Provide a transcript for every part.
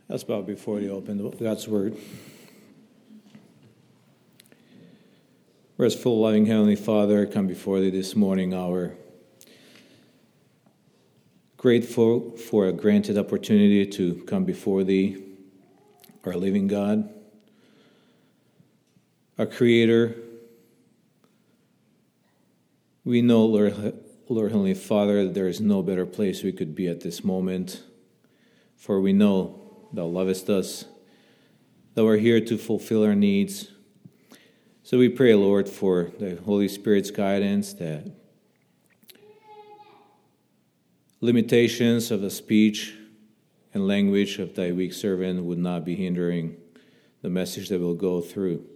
Let's bow before we open God's Word. Restful, loving Heavenly Father, come before Thee this morning, grateful for a granted opportunity to come before Thee, our living God, our Creator. We know, Lord Heavenly Father, that there is no better place we could be at this moment, for we know Thou lovest us, Thou art here to fulfill our needs. So we pray, Lord, for the Holy Spirit's guidance, that limitations of the speech and language of Thy weak servant would not be hindering the message that will go through.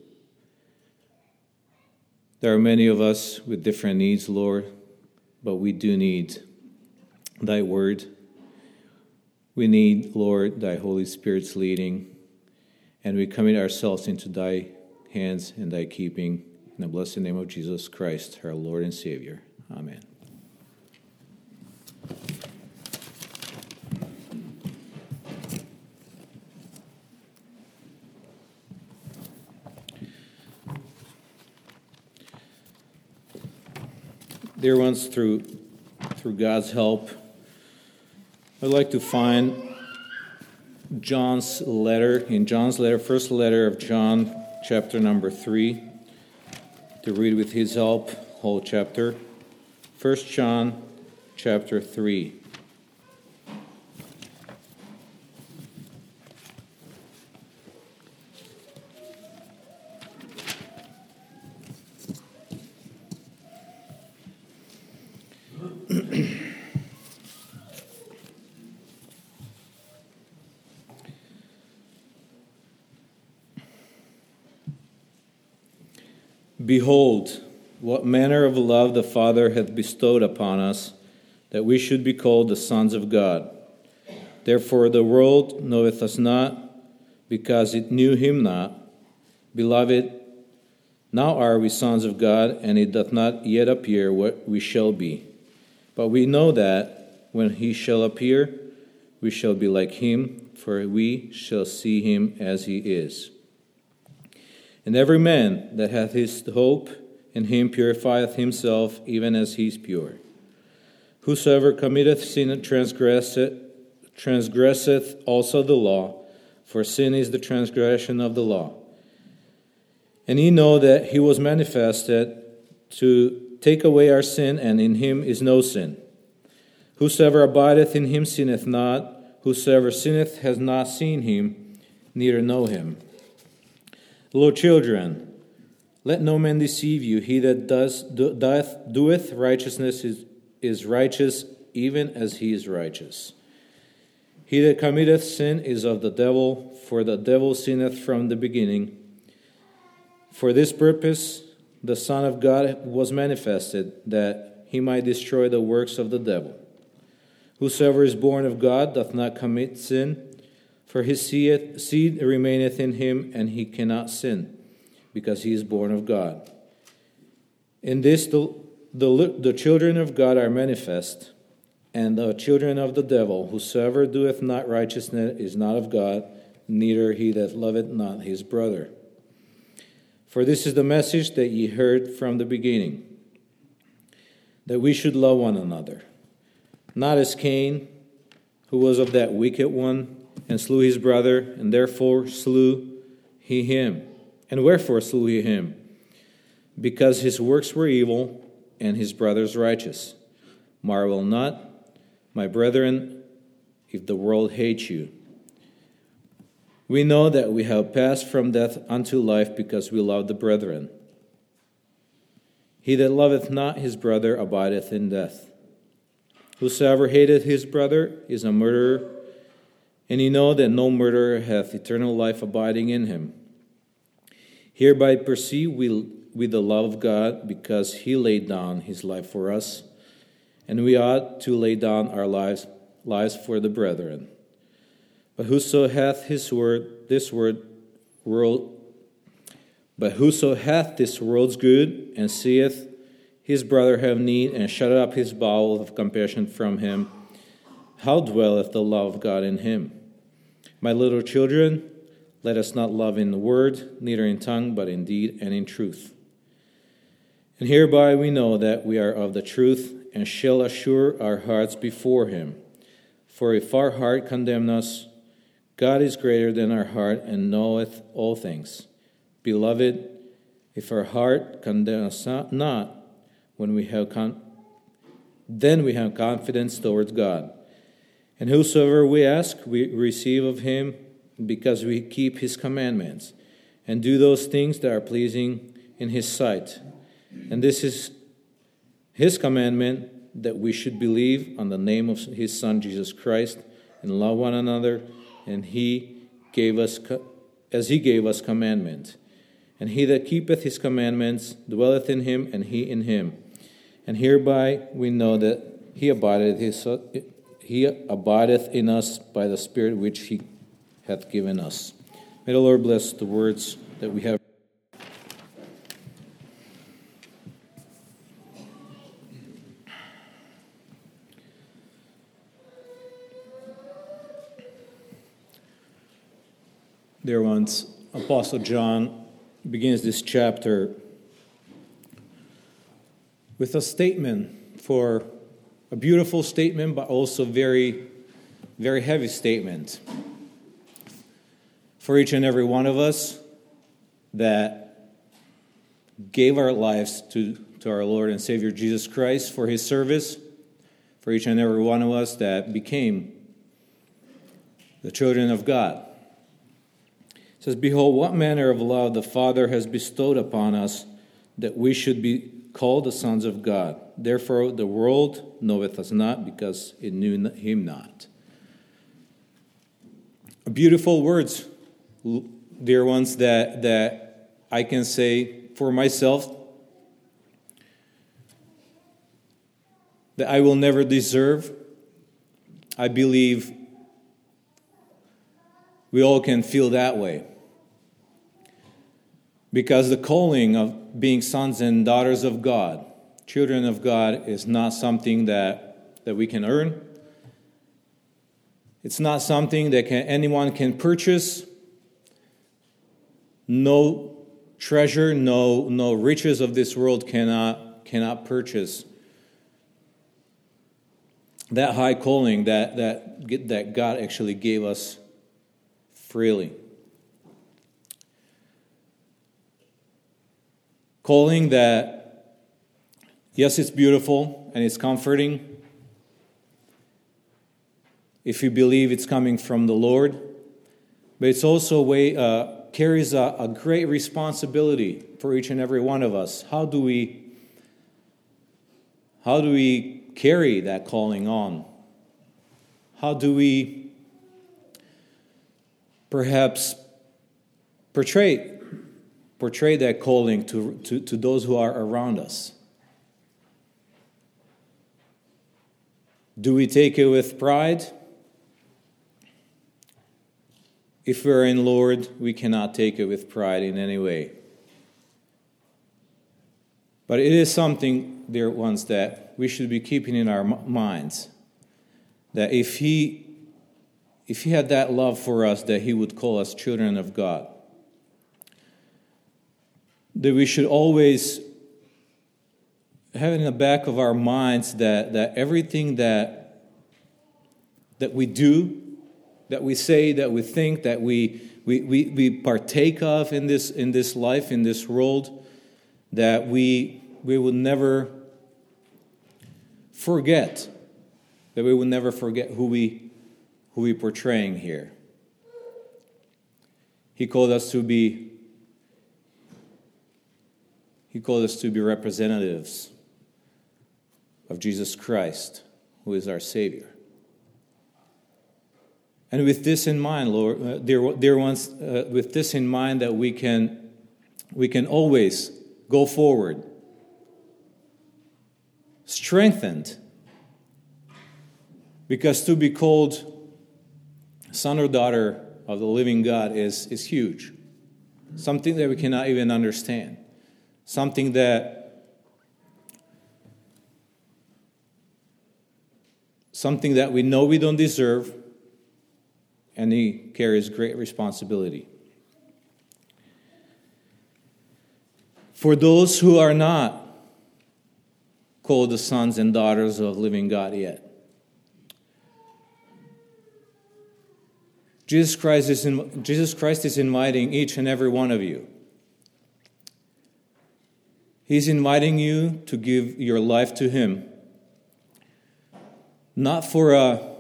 There are many of us with different needs, Lord, but we do need Thy Word. We need, Lord, Thy Holy Spirit's leading, and we commit ourselves into Thy hands and Thy keeping. In the blessed name of Jesus Christ, our Lord and Savior. Amen. Dear ones, through God's help, I'd like to find John's letter, first letter of John, chapter number 3, to read with his help, whole chapter. 1 John, chapter 3. Behold, what manner of love the Father hath bestowed upon us, that we should be called the sons of God. Therefore the world knoweth us not, because it knew him not. Beloved, now are we sons of God, and it doth not yet appear what we shall be. But we know that when he shall appear, we shall be like him, for we shall see him as he is. And every man that hath his hope in him purifieth himself, even as he is pure. Whosoever committeth sin transgresseth also the law, for sin is the transgression of the law. And ye know that he was manifested to take away our sin, and in him is no sin. Whosoever abideth in him sinneth not. Whosoever sinneth has not seen him, neither know him. Little children, let no man deceive you. He that doeth righteousness is righteous, even as he is righteous. He that committeth sin is of the devil, for the devil sinneth from the beginning. For this purpose the Son of God was manifested, that he might destroy the works of the devil. Whosoever is born of God doth not commit sin, for his seed remaineth in him, and he cannot sin, because he is born of God. In this the children of God are manifest, and the children of the devil. Whosoever doeth not righteousness is not of God, neither he that loveth not his brother. For this is the message that ye heard from the beginning, that we should love one another. Not as Cain, who was of that wicked one, and slew his brother, and therefore slew he him. And wherefore slew he him? Because his works were evil, and his brother's righteous. Marvel not, my brethren, if the world hates you. We know that we have passed from death unto life, because we love the brethren. He that loveth not his brother abideth in death. Whosoever hateth his brother is a murderer, and ye know that no murderer hath eternal life abiding in him. Hereby perceive we the love of God, because he laid down his life for us, and we ought to lay down our lives for the brethren. But whoso hath this world's good, and seeth his brother have need, and shut up his bowel of compassion from him, how dwelleth the love of God in him? My little children, let us not love in the word, neither in tongue, but in deed and in truth. And hereby we know that we are of the truth, and shall assure our hearts before him. For if our heart condemn us, God is greater than our heart, and knoweth all things. Beloved, if our heart condemn us not, when we have then we have confidence towards God. And whosoever we ask, we receive of him, because we keep his commandments, and do those things that are pleasing in his sight. And this is his commandment, that we should believe on the name of his Son, Jesus Christ, and love one another, and he gave us, as he gave us commandment. And he that keepeth his commandments dwelleth in him, and he in him. And hereby we know that he abideth in us by the Spirit which he hath given us. May the Lord bless the words that we have. Dear ones, Apostle John begins this chapter with a statement, for a beautiful statement, but also very, very heavy statement for each and every one of us that gave our lives to our Lord and Savior Jesus Christ for his service, for each and every one of us that became the children of God. It says, behold, what manner of love the Father has bestowed upon us, that we should be called the sons of God. Therefore the world knoweth us not, because it knew him not. Beautiful words, dear ones, that I can say for myself, that I will never deserve. I believe we all can feel that way. Because the calling of being sons and daughters of God, children of God, is not something that we can earn. It's not something that anyone can purchase. No treasure, no riches of this world cannot purchase that high calling that God actually gave us freely. Calling that, yes, it's beautiful and it's comforting if you believe it's coming from the Lord, but it's also carries a great responsibility for each and every one of us. How do we carry that calling on? How do we perhaps portray that calling to those who are around us? Do we take it with pride? If we're in Lord, we cannot take it with pride in any way. But it is something, dear ones, that we should be keeping in our minds. That if He had that love for us, that He would call us children of God. That we should always have in the back of our minds that everything that we do, that we say, that we think, that we partake of in this life, in this world, that we will never forget, that we will never forget who we portraying here. He called us to be representatives of Jesus Christ, who is our Savior. And with this in mind, Lord, dear ones, with this in mind, that we can always go forward, strengthened, because to be called son or daughter of the living God is huge, something that we cannot even understand, something that we know we don't deserve. and he carries great responsibility. For those who are not called the sons and daughters of living God yet, Jesus Christ is inviting each and every one of you. He's inviting you to give your life to Him, not for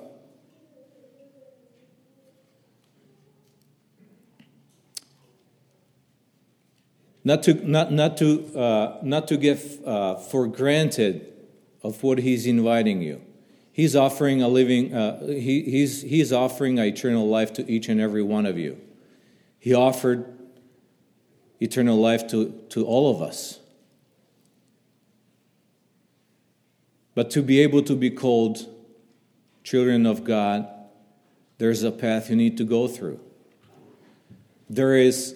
not to get for granted of what He's inviting you. He's offering He's offering eternal life to each and every one of you. He offered eternal life to all of us. But to be able to be called children of God, there's a path you need to go through. There is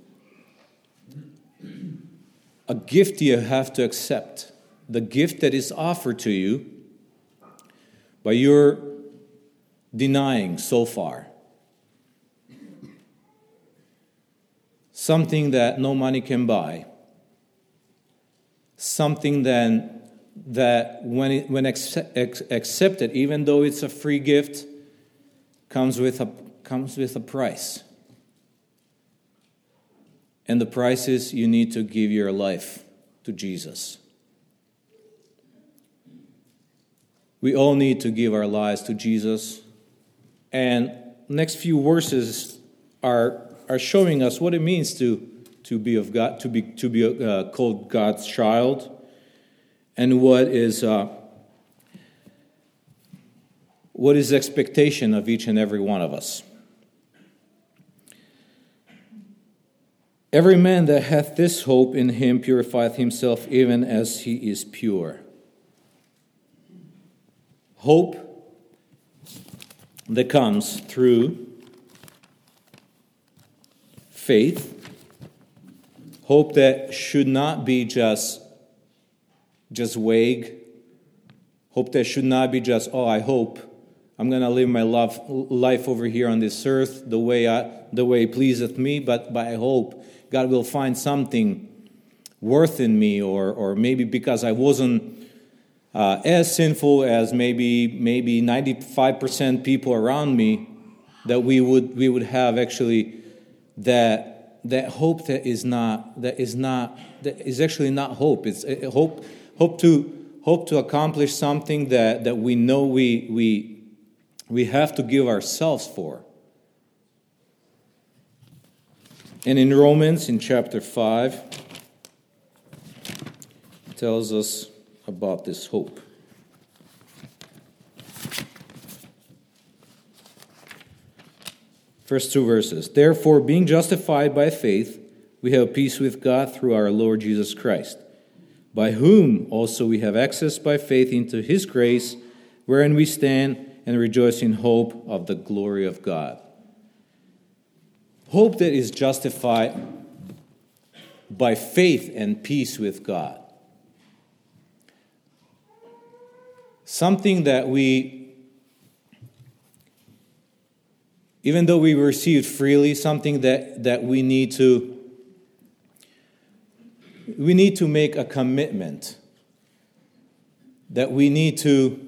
a gift you have to accept. The gift that is offered to you by your denying so far. Something that no money can buy. Something that when accepted, even though it's a free gift, comes with a price. And the price is you need to give your life to Jesus. We all need to give our lives to Jesus. And next few verses are showing us what it means to be of God, to be called God's child, and what is expectation of each and every one of us. Every man that hath this hope in him purifieth himself even as he is pure. Hope that comes through faith. Hope that should not be just vague. Hope that should not be just, I hope I'm going to live my life over here on this earth the way it pleaseth me, but I hope God will find something worth in me, or maybe because I wasn't as sinful as maybe 95% people around me, that we would have actually that hope that is actually not hope. It's hope to accomplish something that we know we have to give ourselves for. And in Romans, in chapter 5, it tells us about this hope. First two verses. Therefore, being justified by faith, we have peace with God through our Lord Jesus Christ, by whom also we have access by faith into His grace, wherein we stand and rejoice in hope of the glory of God. Hope that is justified by faith and peace with God. Something that even though we received freely, something that we need to make a commitment, that we need to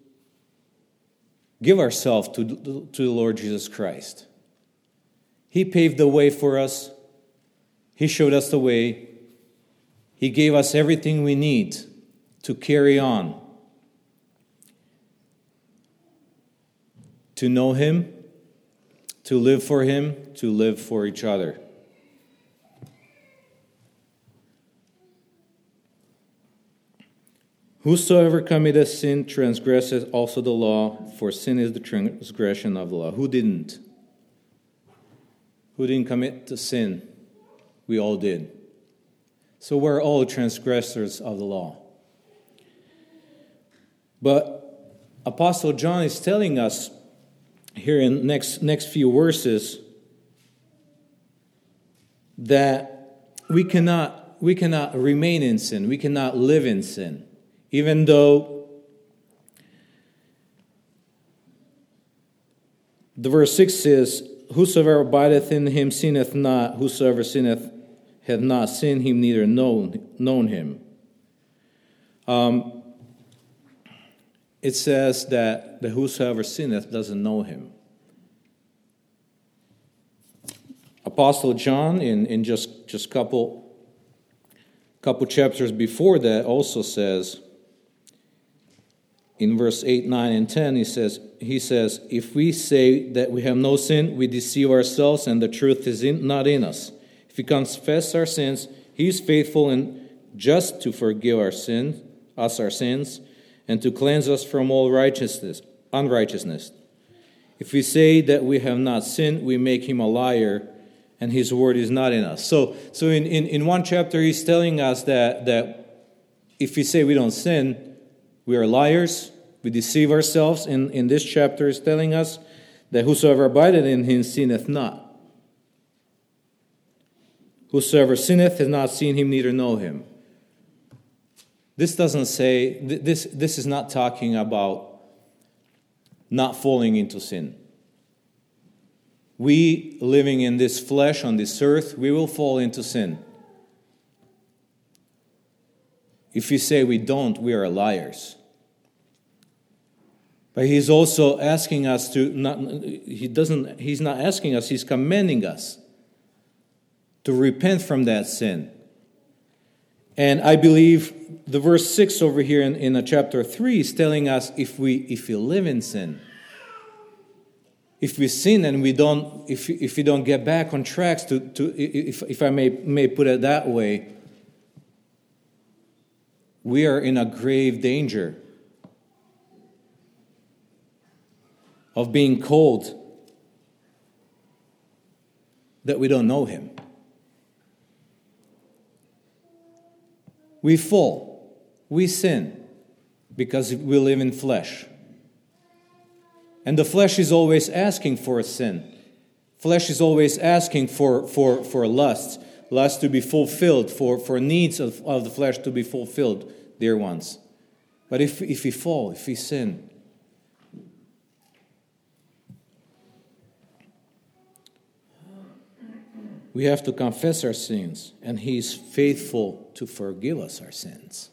give ourselves to the Lord Jesus Christ. He paved the way for us. He showed us the way. He gave us everything we need to carry on, to know Him, to live for Him, to live for each other. Whosoever committeth sin transgresseth also the law, for sin is the transgression of the law. Who didn't? Who didn't commit the sin? We all did. So we're all transgressors of the law. But Apostle John is telling us here in next few verses that we cannot remain in sin. We cannot live in sin. Even though The verse 6 says, whosoever abideth in him sinneth not, whosoever sinneth hath not seen him, neither known him. It says that the whosoever sinneth doesn't know him. Apostle John, in just couple chapters before that, also says, in verse 8, 9, and 10, he says, if we say that we have no sin, we deceive ourselves, and the truth is not in us. If we confess our sins, he is faithful and just to forgive our sins, and to cleanse us from all unrighteousness. If we say that we have not sinned, we make him a liar, and his word is not in us. So in one chapter, he's telling us that if we say we don't sin, we are liars, we deceive ourselves. In this chapter, he's telling us that whosoever abideth in him sinneth not. Whosoever sinneth has not seen him, neither know him. This doesn't say, this is not talking about not falling into sin. We, living in this flesh on this earth, we will fall into sin. If we say we don't, we are liars. But he's also asking us to he's not asking us, he's commanding us to repent from that sin. And I believe the verse 6 over here in chapter 3 is telling us if we live in sin, if we sin and we don't get back on tracks if I may put it that way, we are in a grave danger of being called that we don't know him. We fall, we sin, because we live in flesh. And the flesh is always asking for a sin. Flesh is always asking for lust to be fulfilled, for needs of the flesh to be fulfilled, dear ones. But if we fall, if we sin, we have to confess our sins, and he is faithful to forgive us our sins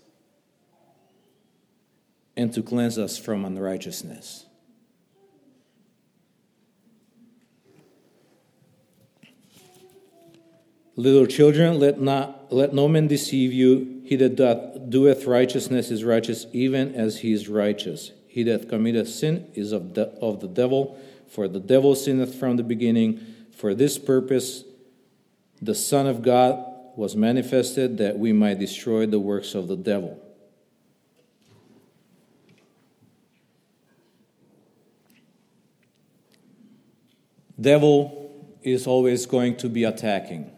and to cleanse us from unrighteousness. Little children, let no man deceive you. He that doeth righteousness is righteous, even as he is righteous. He that committeth sin is of the devil, for the devil sinneth from the beginning. For this purpose the Son of God was manifested, that we might destroy the works of the devil. Devil is always going to be attacking.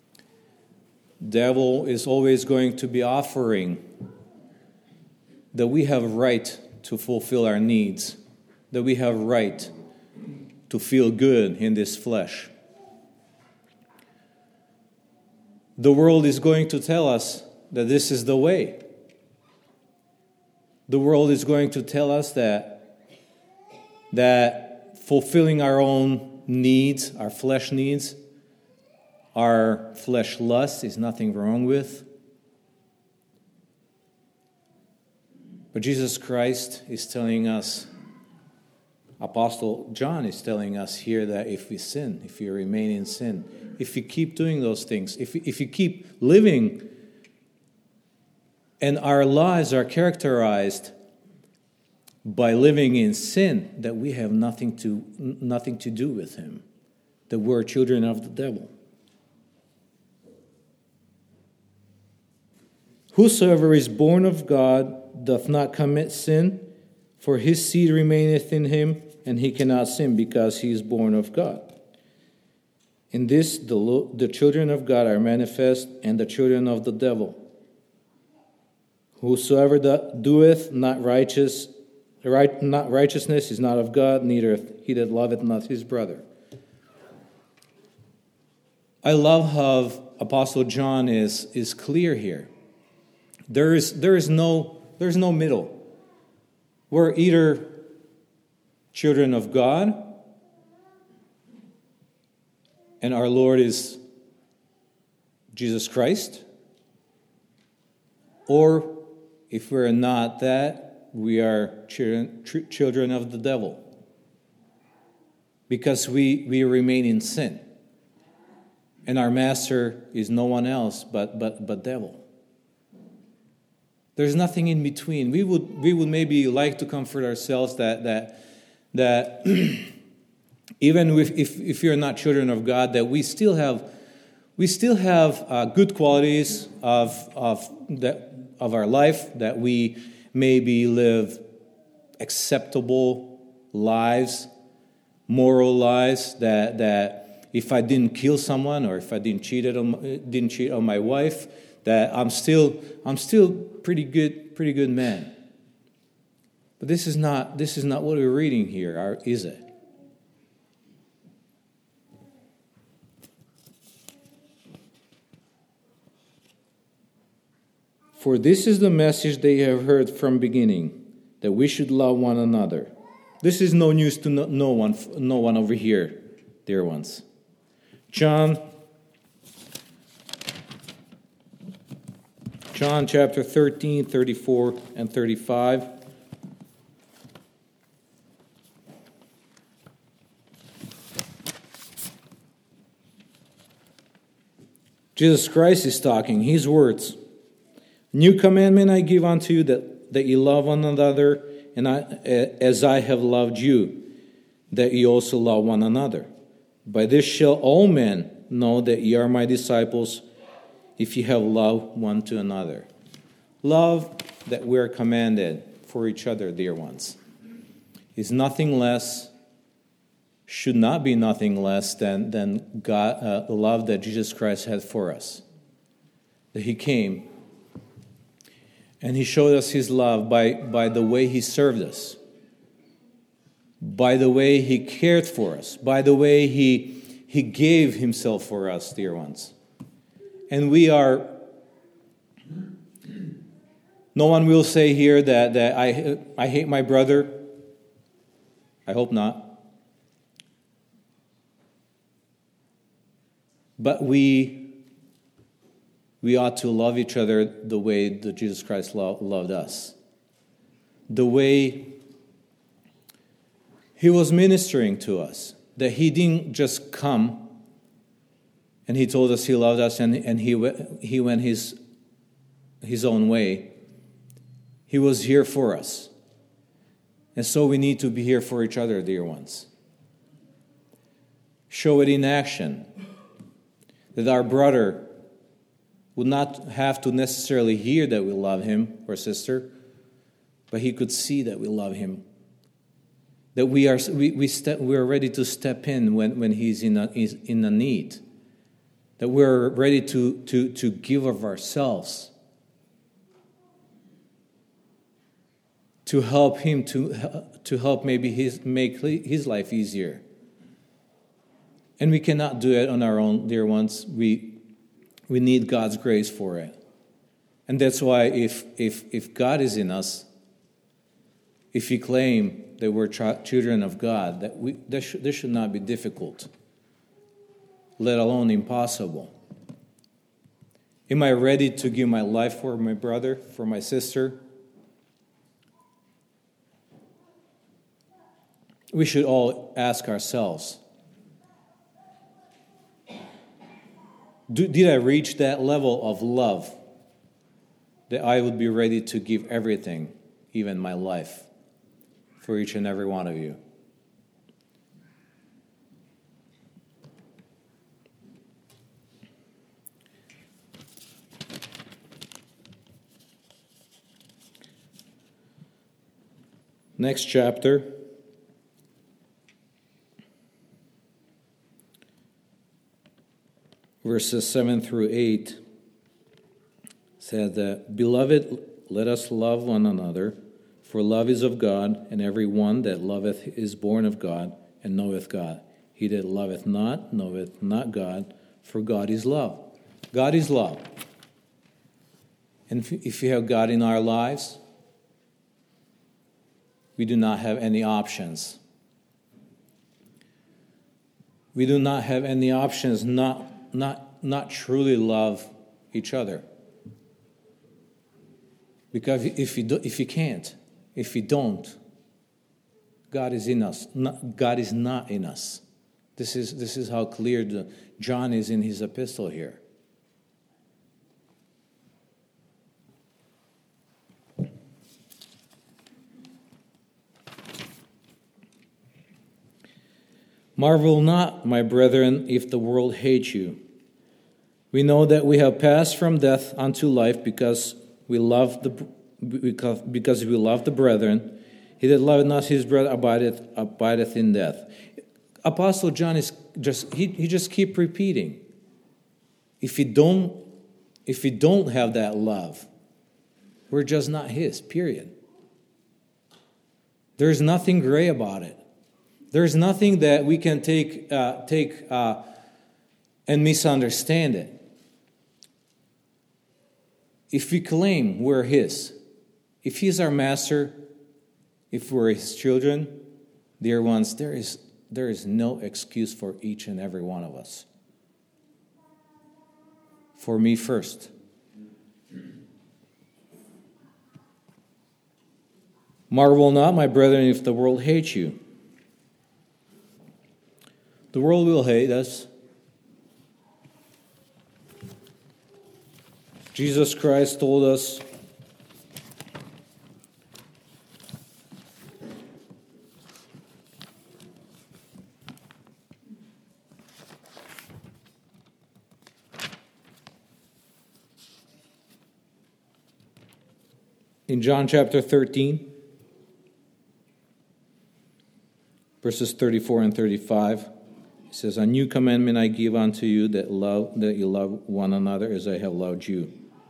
Devil is always going to be offering that we have a right to fulfill our needs, that we have a right to feel good in this flesh. The world is going to tell us that this is the way. The world is going to tell us that fulfilling our own needs, our flesh needs, our flesh lust is nothing wrong with. But Jesus Christ is telling us, Apostle John is telling us here that if we sin, if we remain in sin, if we keep doing those things, if we keep living and our lives are characterized by living in sin, that we have nothing to do with him, that we're children of the devil. Whosoever is born of God doth not commit sin, for his seed remaineth in him, and he cannot sin because he is born of God. In this the children of God are manifest, and the children of the devil. Whosoever doeth not righteousness is not of God, neither he that loveth not his brother. I love how Apostle John is clear here. There is no middle. We're either children of God and our Lord is Jesus Christ? Or if we're not that, we are children of the devil. Because we remain in sin. And our master is no one else but devil. There's nothing in between. We would maybe like to comfort ourselves that even if you're not children of God, that we still have good qualities of our life, that we maybe live acceptable lives, moral lives, that if I didn't kill someone or if I didn't cheat on my wife, that I'm still pretty good man. But this is not what we're reading here, is it? For this is the message they have heard from beginning, that we should love one another. This is no news to no one over here, dear ones. John chapter 13, 34 and 35. Jesus Christ is talking, his words. New commandment I give unto you, that ye love one another, and as I have loved you, that ye also love one another. By this shall all men know that ye are my disciples, if ye have love one to another. Love that we are commanded for each other, dear ones, is nothing less, should not be nothing less than God, the love that Jesus Christ had for us. That he came and he showed us his love by the way he served us, by the way he cared for us, by the way he gave himself for us, dear ones. And we are, no one will say here that I hate my brother. I hope not. But we ought to love each other the way that Jesus Christ loved us. The way he was ministering to us. That he didn't just come and he told us he loved us and he went his own way. He was here for us. And so we need to be here for each other, dear ones. Show it in action. That our brother would not have to necessarily hear that we love him or sister, but he could see that we love him. That we are ready to step in when he's in a need. That we're ready to give of ourselves to help him to help maybe make his life easier. And we cannot do it on our own, dear ones. We need God's grace for it. And that's why if God is in us, if we claim that we're children of God, this should not be difficult, let alone impossible. Am I ready to give my life for my brother, for my sister? We should all ask ourselves, did I reach that level of love that I would be ready to give everything, even my life, for each and every one of you? Next chapter. Verses 7 through 8 said that, Beloved, let us love one another, for love is of God, and every one that loveth is born of God, and knoweth God. He that loveth not, knoweth not God, for God is love. God is love. And if we have God in our lives, we do not have any options. we do not have any options not truly love each other. Because if you don't, God is in us. God is not in us. This is how clear John is in his epistle here. Marvel not, my brethren, if the world hates you. We know that we have passed from death unto life because we love the brethren. He that loveth not his brother abideth in death. Apostle John is just keep repeating. If you don't have that love, we're just not his. Period. There's nothing gray about it. There's nothing that we can take and misunderstand it. If we claim we're his, if he's our master, if we're his children, dear ones, there is no excuse for each and every one of us. For me first. Marvel not, my brethren, if the world hates you. The world will hate us. Jesus Christ told us in John chapter 13, verses 34 and 35, it says, "A new commandment I give unto you, that you love one another as I have loved you."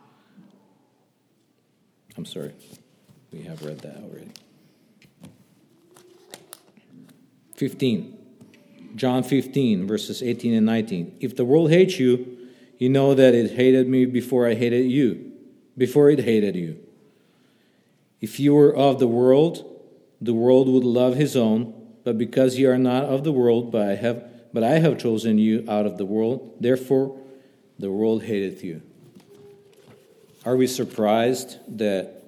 I'm sorry, we have read that already. 15, John 15, verses 18 and 19. "If the world hates you, you know that it hated me before it hated you. If you were of the world would love his own. But because you are not of the world, but I have chosen you out of the world, therefore the world hateth you." Are we surprised that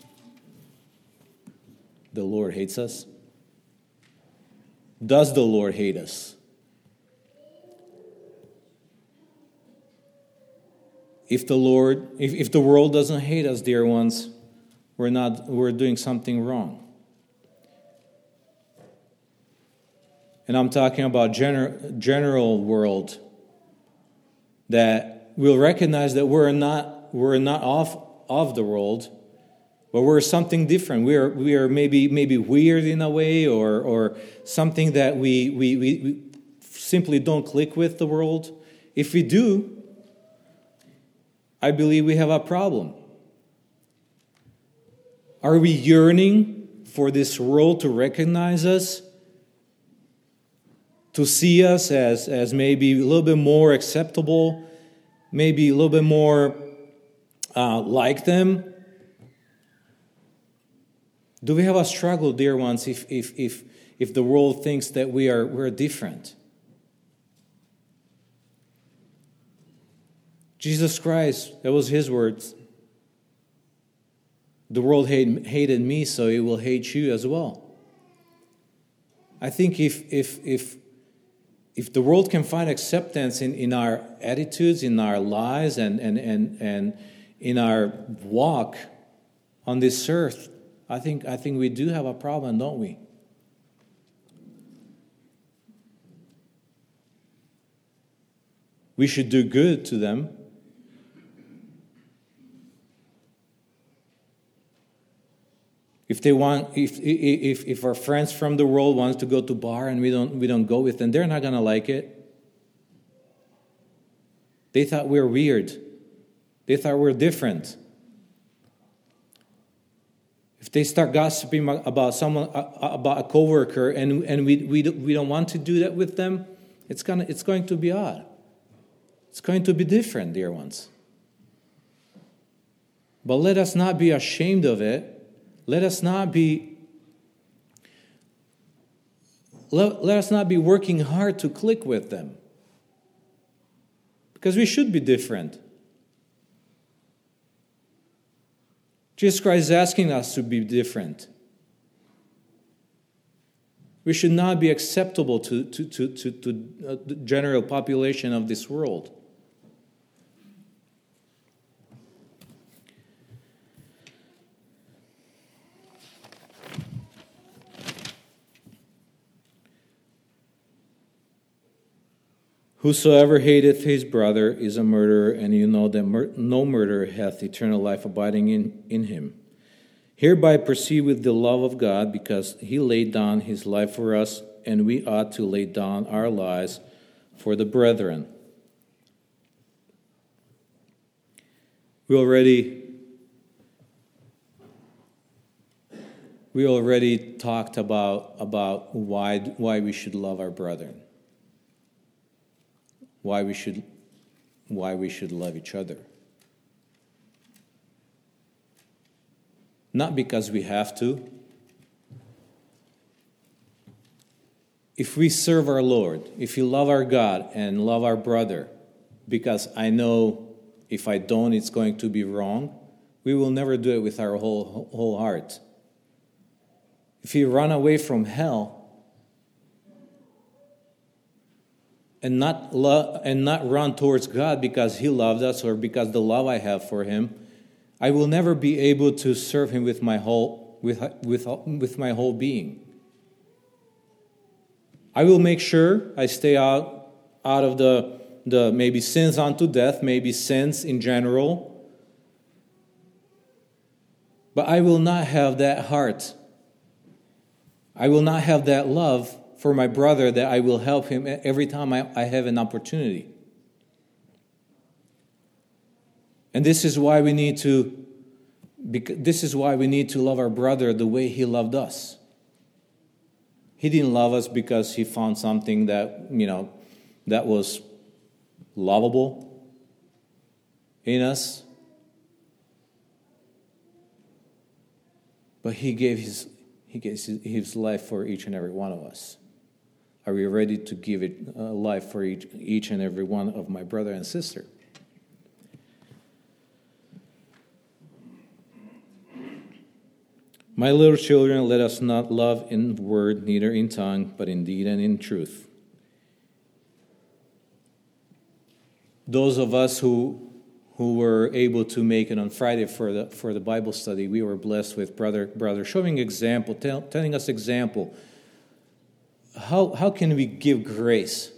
the Lord hates us? Does the Lord hate us? If the world doesn't hate us, dear ones, we're doing something wrong. And I'm talking about general world, that will recognize that we're not of the world, but we're something different. We are maybe weird in a way, or something that we simply don't click with the world. If we do, I believe we have a problem. Are we yearning for this world to recognize us? To see us as maybe a little bit more acceptable, maybe a little bit more like them? Do we have a struggle, dear ones, if the world thinks that we're different? Jesus Christ, that was his words. The world hated me, so it will hate you as well. I think if the world can find acceptance in our attitudes, in our lives, and in our walk on this earth, I think we do have a problem, don't we? We should do good to them. If our friends from the world wants to go to bar and we don't go with them, they're not gonna like it. They thought we were weird. They thought we were different. If they start gossiping about someone, about a coworker, and we don't want to do that with them, it's going to be odd. It's going to be different, dear ones. But let us not be ashamed of it. Let us not be let us not be working hard to click with them. Because we should be different. Jesus Christ is asking us to be different. We should not be acceptable to the general population of this world. Whosoever hateth his brother is a murderer, and you know that no murderer hath eternal life abiding in him. Hereby perceiveth the love of God, because he laid down his life for us, and we ought to lay down our lives for the brethren. We already talked about why we should love our brethren. Why we should love each other. Not because we have to. If we serve our Lord, if we love our God and love our brother, because I know if I don't, it's going to be wrong, we will never do it with our whole heart. If we run away from hell, and not run towards God because He loved us or because the love I have for Him, I will never be able to serve Him with my whole my whole being. I will make sure I stay out of the maybe sins unto death, maybe sins in general, but I will not have that heart. I will not have that love for my brother that I will help him every time I have an opportunity. And this is why we need to love our brother the way he loved us. He didn't love us because he found something that was lovable in us. But he gave his life for each and every one of us. Are we ready to give it life for each and every one of my brother and sister? My little children, let us not love in word, neither in tongue, but in deed and in truth. Those of us who were able to make it on Friday for the Bible study, we were blessed with brother showing example, telling us example. How can we give grace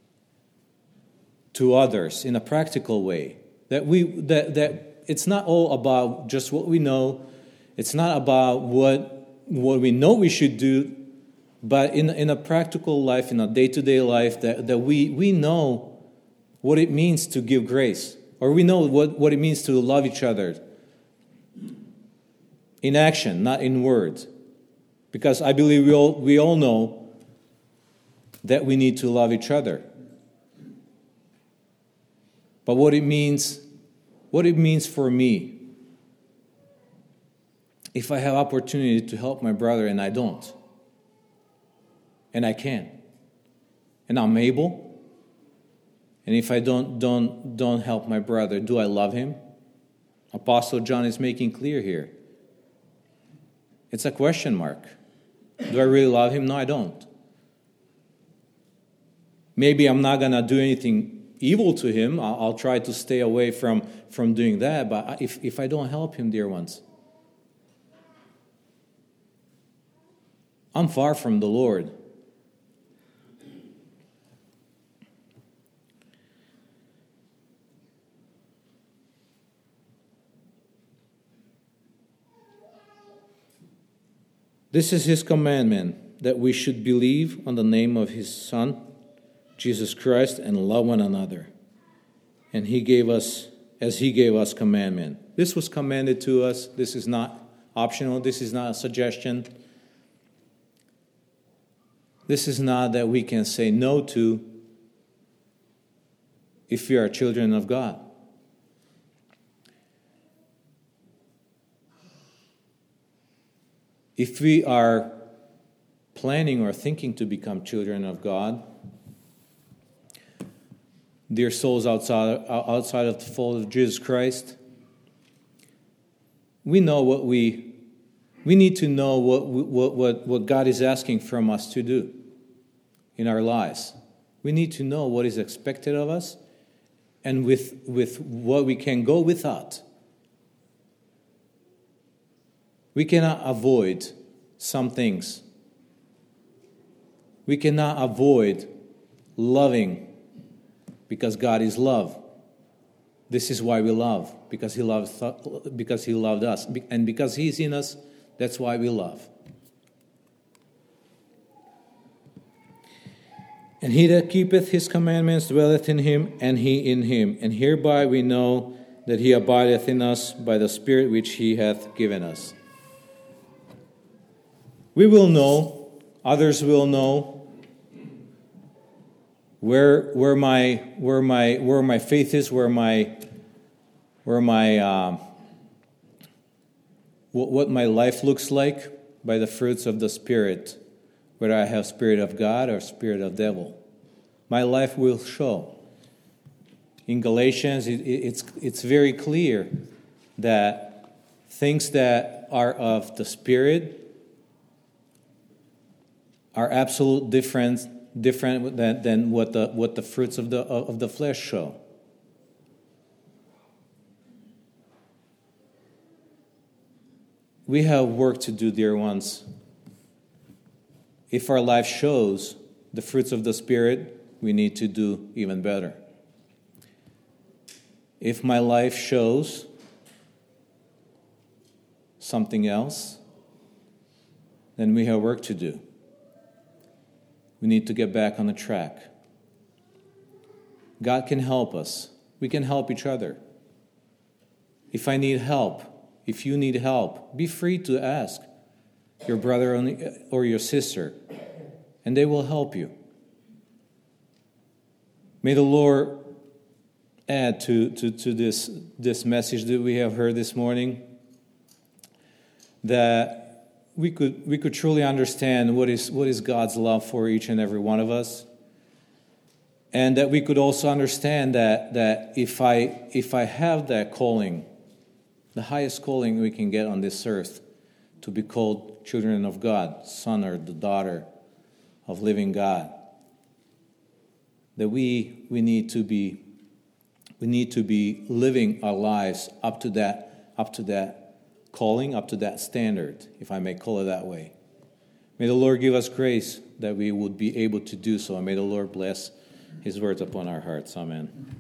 to others in a practical way? That it's not all about just what we know. It's not about what we know we should do, but in a practical life, in a day-to-day life, that we know what it means to give grace, or we know what it means to love each other in action, not in words. Because I believe we all know that we need to love each other. But what it means for me, if I have opportunity to help my brother and I don't, and I can, and I'm able, and if I don't help my brother, do I love him? Apostle John is making clear here. It's a question mark. Do I really love him? No, I don't. Maybe I'm not going to do anything evil to him. I'll try to stay away from doing that. But if I don't help him, dear ones, I'm far from the Lord. This is His commandment, that we should believe on the name of His Son, Jesus Christ, and love one another. And He gave us commandment. This was commanded to us. This is not optional. This is not a suggestion. This is not that we can say no to if we are children of God. If we are planning or thinking to become children of God, dear souls outside of the fold of Jesus Christ, we know we need to know what God is asking from us to do in our lives. We need to know what is expected of us and with what we can go without. We cannot avoid some things. We cannot avoid loving because God is love. This is why we love, because He loved us. And because He's in us, that's why we love. And he that keepeth His commandments dwelleth in Him, and He in him. And hereby we know that He abideth in us by the Spirit which He hath given us. We will know, others will know, where my faith is, what my life looks like by the fruits of the Spirit, whether I have Spirit of God or Spirit of devil. My life will show. In Galatians, it's very clear that things that are of the Spirit are absolute different than what the fruits of the flesh show. We have work to do, dear ones. If our life shows the fruits of the Spirit, we need to do even better. If my life shows something else, then we have work to do. We need to get back on the track. God can help us. We can help each other. If I need help, if you need help, be free to ask your brother or your sister, and they will help you. May the Lord add to this message that we have heard this morning, that we could truly understand what is God's love for each and every one of us, and that we could also understand that if I have that calling, the highest calling we can get on this earth, to be called children of God, son or the daughter of living God, that we need to be living our lives up to that calling, up to that standard, if I may call it that way. May the Lord give us grace that we would be able to do so, and may the Lord bless His words upon our hearts. Amen.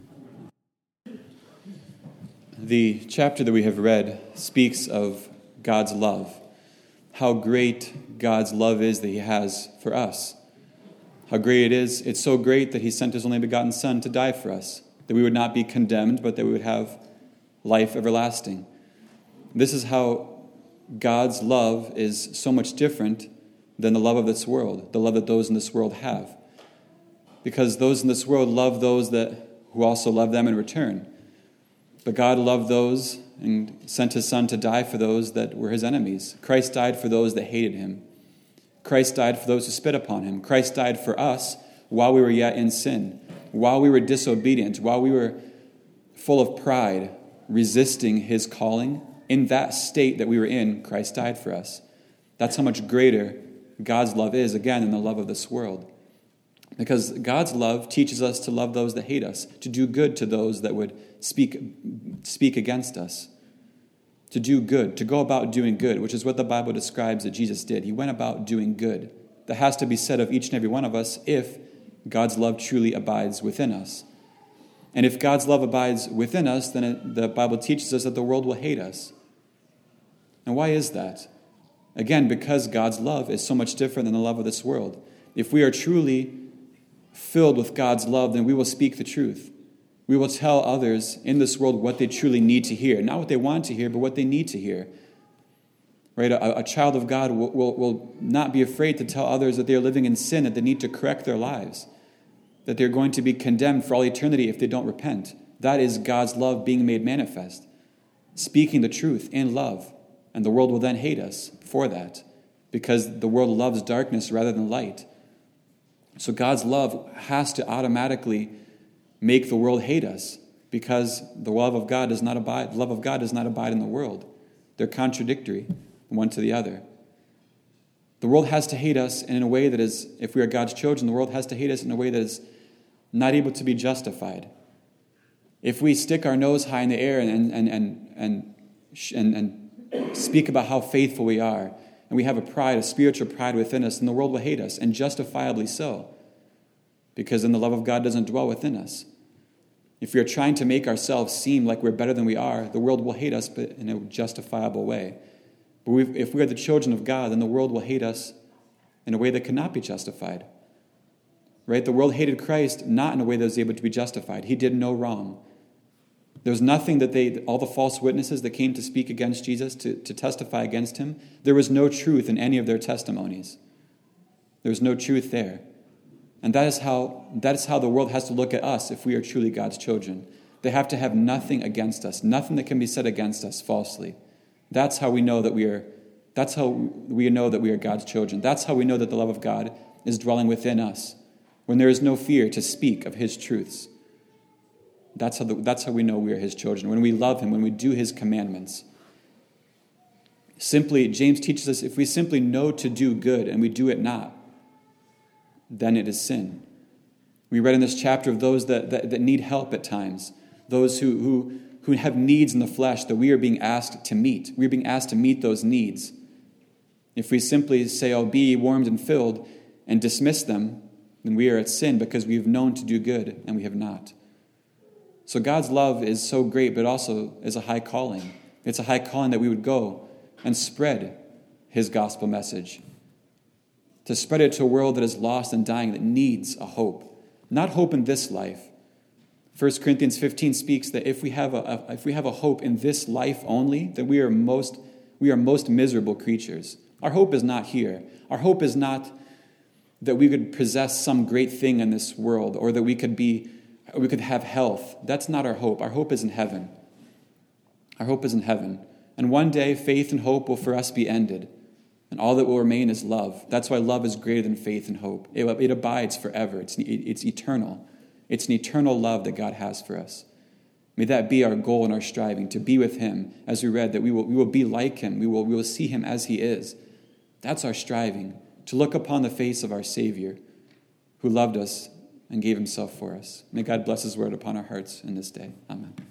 The chapter that we have read speaks of God's love, how great God's love is that He has for us. How great it is. It's so great that He sent His only begotten Son to die for us, that we would not be condemned, but that we would have life everlasting. This is how God's love is so much different than the love of this world, the love that those in this world have. Because those in this world love those who also love them in return. But God loved those and sent His Son to die for those that were His enemies. Christ died for those that hated Him. Christ died for those who spit upon Him. Christ died for us while we were yet in sin, while we were disobedient, while we were full of pride, resisting His calling. In that state that we were in, Christ died for us. That's how much greater God's love is, again, than the love of this world. Because God's love teaches us to love those that hate us, to do good to those that would speak against us, to do good, to go about doing good, which is what the Bible describes that Jesus did. He went about doing good. That has to be said of each and every one of us if God's love truly abides within us. And if God's love abides within us, then the Bible teaches us that the world will hate us. And why is that? Again, because God's love is so much different than the love of this world. If we are truly filled with God's love, then we will speak the truth. We will tell others in this world what they truly need to hear. Not what they want to hear, but what they need to hear. Right? A child of God will not be afraid to tell others that they are living in sin, that they need to correct their lives, that they're going to be condemned for all eternity if they don't repent. That is God's love being made manifest. Speaking the truth in love. And the world will then hate us for that. because the world loves darkness rather than light. So God's love has to automatically make the world hate us, because the love of God does not abide in the world. They're contradictory, one to the other. The world has to hate us in a way that is, if we are God's children, the world has to hate us in a way that is not able to be justified. If we stick our nose high in the air and speak about how faithful we are, and we have a spiritual pride within us, then the world will hate us, and justifiably so, because then the love of God doesn't dwell within us. If we are trying to make ourselves seem like we're better than we are, the world will hate us, but in a justifiable way. But if we are the children of God, then the world will hate us in a way that cannot be justified. Right? The world hated Christ not in a way that was able to be justified. He did no wrong. There was nothing that all the false witnesses that came to speak against Jesus, to testify against him, there was no truth in any of their testimonies. There was no truth there. And that is how the world has to look at us if we are truly God's children. They have to have nothing against us, nothing that can be said against us falsely. That's how we know that we are God's children. That's how we know that the love of God is dwelling within us, when there is no fear to speak of his truths. That's how we know we are his children, when we love him, when we do his commandments. James teaches us, if we simply know to do good and we do it not, then it is sin. We read in this chapter of those that need help at times, those who have needs in the flesh that we are being asked to meet. We are being asked to meet those needs. If we simply say, "Oh, be warmed and filled," and dismiss them, then we are at sin, because we have known to do good and we have not. So God's love is so great, but also is a high calling. It's a high calling that we would go and spread his gospel message, to spread it to a world that is lost and dying, that needs a hope. Not hope in this life. 1 Corinthians 15 speaks that if we have a hope in this life only, then we are most miserable creatures. Our hope is not here. Our hope is not that we could possess some great thing in this world, or that we could have health. That's not our hope. Our hope is in heaven. Our hope is in heaven. And one day, faith and hope will for us be ended, and all that will remain is love. That's why love is greater than faith and hope. It abides forever. It's eternal. It's an eternal love that God has for us. May that be our goal and our striving, to be with him, as we read, that we will be like him. We will see him as he is. That's our striving, to look upon the face of our Savior, who loved us and gave himself for us. May God bless his word upon our hearts in this day. Amen.